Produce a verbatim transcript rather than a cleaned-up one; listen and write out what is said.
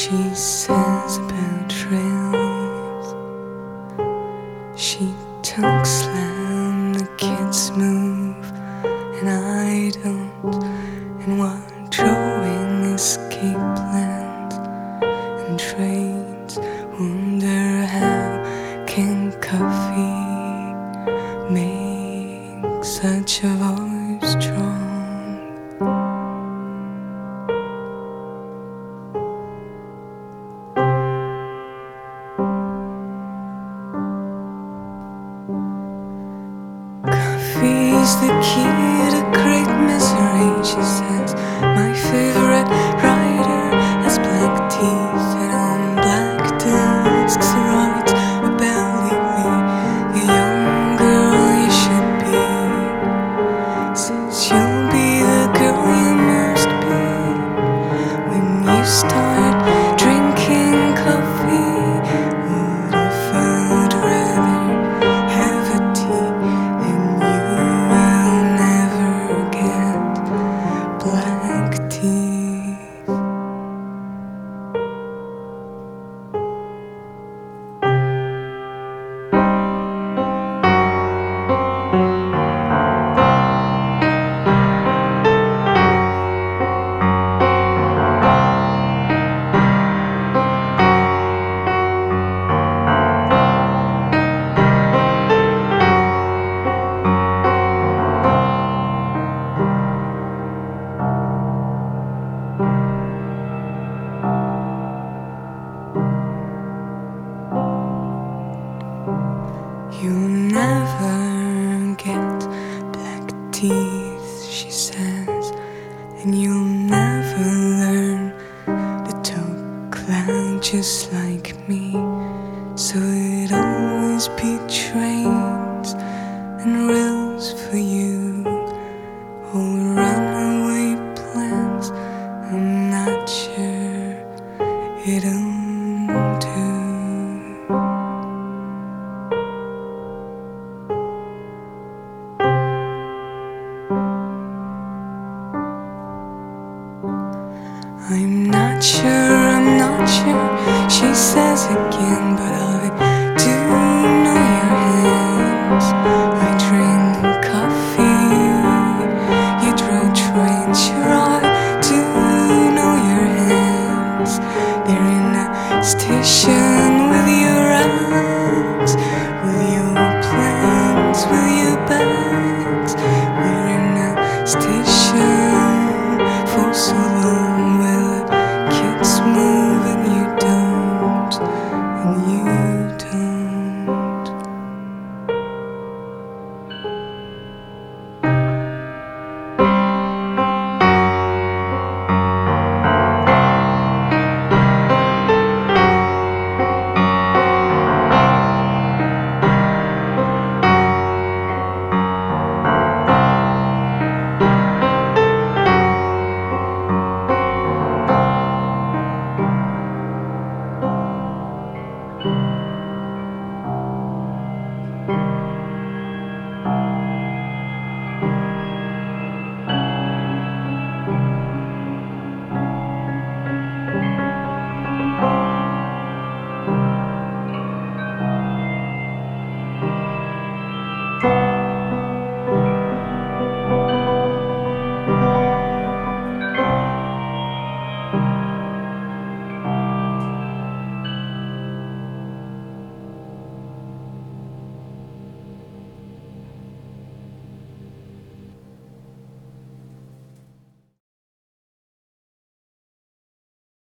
She says about trails. She talks slam, the kids move, and I don't. And what drawing escape plans and trains. Wonder how can coffee make such a voice strong? Coffee's the key to great misery, she says. My favorite writer has black teeth and on black desks writes about lately the young girl you should be. Says you'll be the girl you must be when you start drinking coffee. What if I'd rather have a tea and you will never get black teeth? You'll never get black teeth, she says, and you'll never learn to talk loud just like me. So it'd always be trains and rails for you, or runaway plans. I'm not sure it'll do. I'm not sure, I'm not sure, she says again, but I do know your hands. I drink coffee, you draw trains, sure I do know your hands. They're in a station with your eyes, with your plans, with your bags.